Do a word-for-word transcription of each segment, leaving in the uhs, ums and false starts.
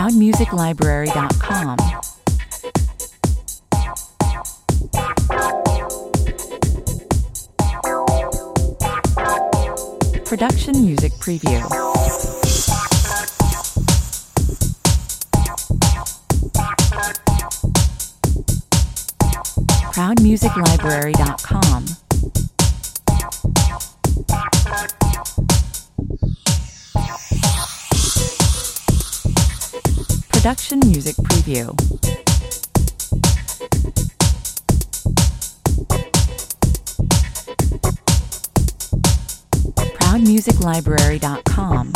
proud music library dot com. Production Music Preview. proud music library dot com. Production Music Preview. proud music library dot com.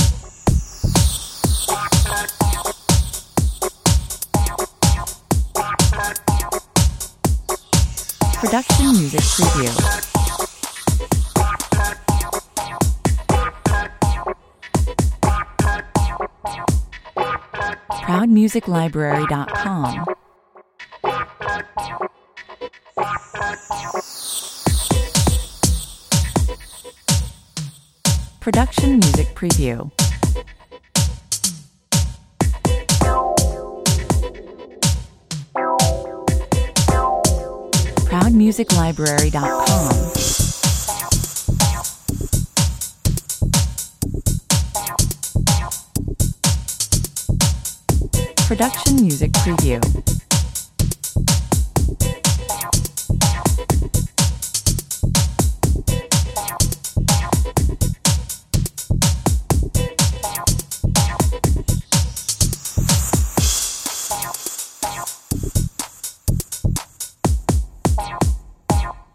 Production Music Preview. proud music library dot com. Production Music Preview. proud music library dot com. Production Music Preview.